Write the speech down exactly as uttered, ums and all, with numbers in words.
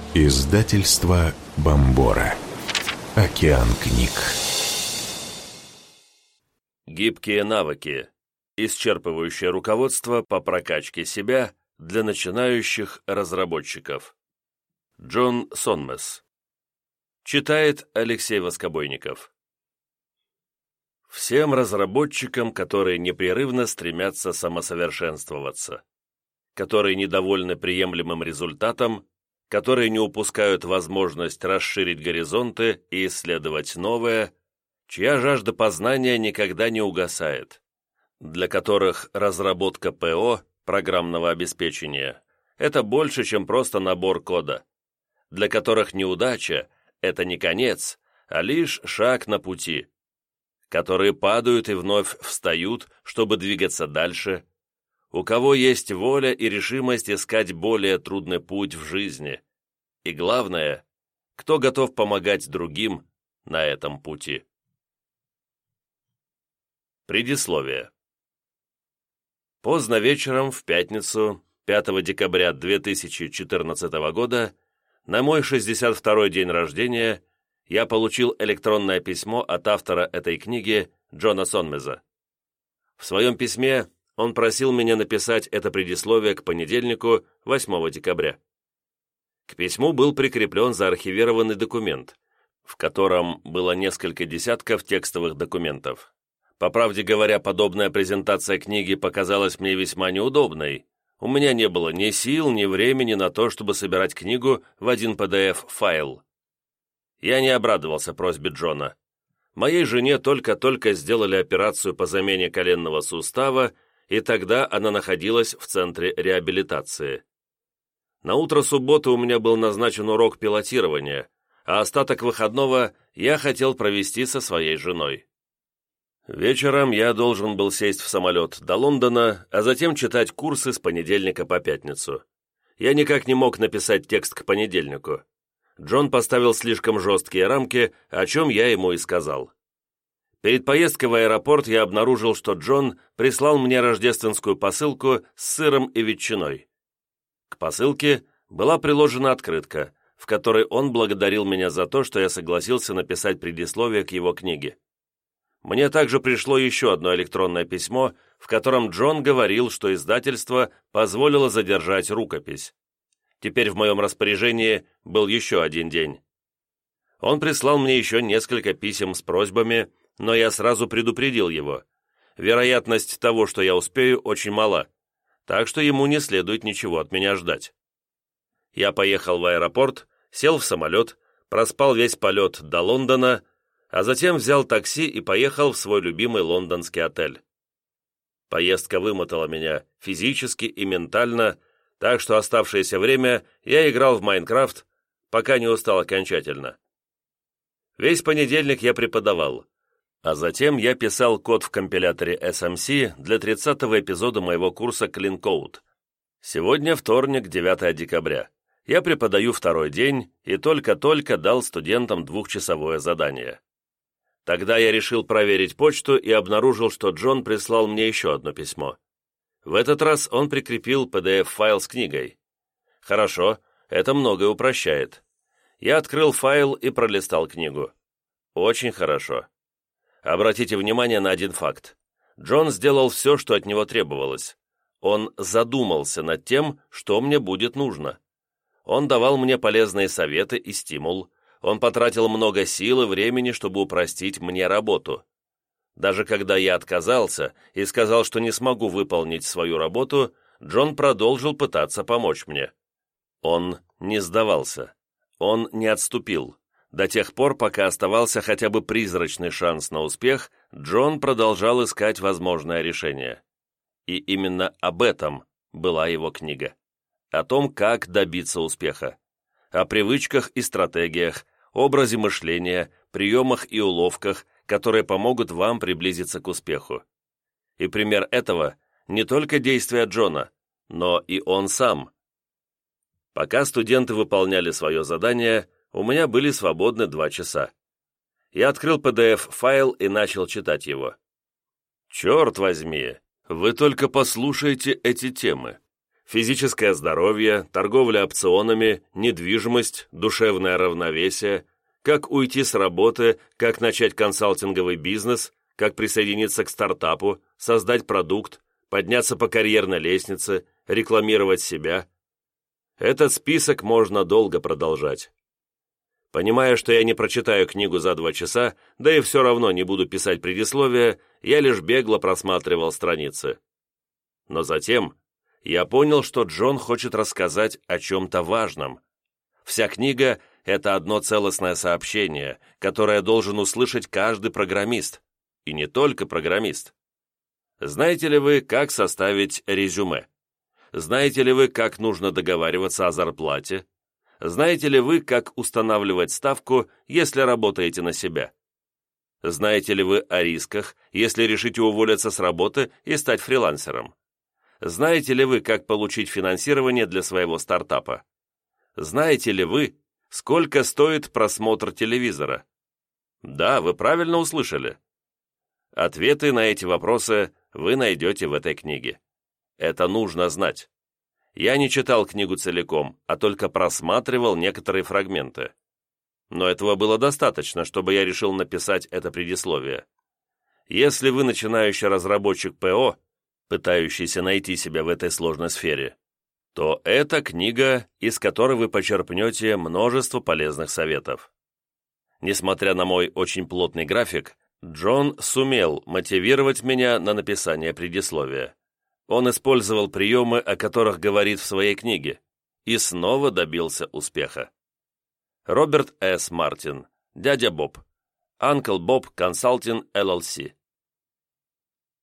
Издательство Бомбора. Океан книг. Гибкие навыки. Исчерпывающее руководство по прокачке себя для начинающих разработчиков. Джон Сонмес. Читает Алексей Воскобойников. Всем разработчикам, которые непрерывно стремятся самосовершенствоваться, которые недовольны приемлемым результатом, которые не упускают возможность расширить горизонты и исследовать новое, чья жажда познания никогда не угасает, для которых разработка ПО, программного обеспечения, это больше, чем просто набор кода, для которых неудача – это не конец, а лишь шаг на пути, которые падают и вновь встают, чтобы двигаться дальше, у кого есть воля и решимость искать более трудный путь в жизни, и главное, кто готов помогать другим на этом пути. Предисловие. Поздно вечером в пятницу, пятого декабря две тысячи четырнадцатого года, на мой шестьдесят второй день рождения, я получил электронное письмо от автора этой книги Джона Сонмеза. В своем письме он просил меня написать это предисловие к понедельнику, восьмого декабря. К письму был прикреплен заархивированный документ, в котором было несколько десятков текстовых документов. По правде говоря, подобная презентация книги показалась мне весьма неудобной. У меня не было ни сил, ни времени на то, чтобы собирать книгу в один пи ди эф-файл. Я не обрадовался просьбе Джона. Моей жене только-только сделали операцию по замене коленного сустава, и тогда она находилась в центре реабилитации. На утро субботы у меня был назначен урок пилотирования, а остаток выходного я хотел провести со своей женой. Вечером я должен был сесть в самолет до Лондона, а затем читать курсы с понедельника по пятницу. Я никак не мог написать текст к понедельнику. Джон поставил слишком жесткие рамки, о чем я ему и сказал. Перед поездкой в аэропорт я обнаружил, что Джон прислал мне рождественскую посылку с сыром и ветчиной. К посылке была приложена открытка, в которой он благодарил меня за то, что я согласился написать предисловие к его книге. Мне также пришло еще одно электронное письмо, в котором Джон говорил, что издательство позволило задержать рукопись. Теперь в моем распоряжении был еще один день. Он прислал мне еще несколько писем с просьбами, но я сразу предупредил его. Вероятность того, что я успею, очень мала, так что ему не следует ничего от меня ждать. Я поехал в аэропорт, сел в самолет, проспал весь полет до Лондона, а затем взял такси и поехал в свой любимый лондонский отель. Поездка вымотала меня физически и ментально, так что оставшееся время я играл в Майнкрафт, пока не устал окончательно. Весь понедельник я преподавал, а затем я писал код в компиляторе эс эм си для тридцатого эпизода моего курса Clean Code. Сегодня вторник, девятого декабря. Я преподаю второй день и только-только дал студентам двухчасовое задание. Тогда я решил проверить почту и обнаружил, что Джон прислал мне еще одно письмо. В этот раз он прикрепил пи ди эф-файл с книгой. Хорошо, это многое упрощает. Я открыл файл и пролистал книгу. Очень хорошо. Обратите внимание на один факт. Джон сделал все, что от него требовалось. Он задумался над тем, что мне будет нужно. Он давал мне полезные советы и стимул. Он потратил много сил и времени, чтобы упростить мне работу. Даже когда я отказался и сказал, что не смогу выполнить свою работу, Джон продолжил пытаться помочь мне. Он не сдавался. Он не отступил. До тех пор, пока оставался хотя бы призрачный шанс на успех, Джон продолжал искать возможное решение. И именно об этом была его книга. О том, как добиться успеха. О привычках и стратегиях, образе мышления, приемах и уловках, которые помогут вам приблизиться к успеху. И пример этого не только действия Джона, но и он сам. Пока студенты выполняли свое задание, у меня были свободны два часа. Я открыл пи ди эф-файл и начал читать его. Черт возьми, вы только послушайте эти темы. физическое здоровье, торговля опционами, недвижимость, душевное равновесие, как уйти с работы, как начать консалтинговый бизнес, как присоединиться к стартапу, создать продукт, подняться по карьерной лестнице, рекламировать себя. Этот список можно долго продолжать. Понимая, что я не прочитаю книгу за два часа, да и все равно не буду писать предисловие, я лишь бегло просматривал страницы. Но затем я понял, что Джон хочет рассказать о чем-то важном. Вся книга — это одно целостное сообщение, которое должен услышать каждый программист. И не только программист. Знаете ли вы, как составить резюме? Знаете ли вы, как нужно договариваться о зарплате? Знаете ли вы, как устанавливать ставку, если работаете на себя? Знаете ли вы о рисках, если решите уволиться с работы и стать фрилансером? Знаете ли вы, как получить финансирование для своего стартапа? Знаете ли вы, сколько стоит просмотр телевизора? Да, вы правильно услышали. Ответы на эти вопросы вы найдете в этой книге. Это нужно знать. Я не читал книгу целиком, а только просматривал некоторые фрагменты. Но этого было достаточно, чтобы я решил написать это предисловие. Если вы начинающий разработчик ПО, пытающийся найти себя в этой сложной сфере, то это книга, из которой вы почерпнете множество полезных советов. Несмотря на мой очень плотный график, Джон сумел мотивировать меня на написание предисловия. Он использовал приемы, о которых говорит в своей книге, и снова добился успеха. Роберт С. Мартин, дядя Боб, Uncle Bob Consulting эл эл си.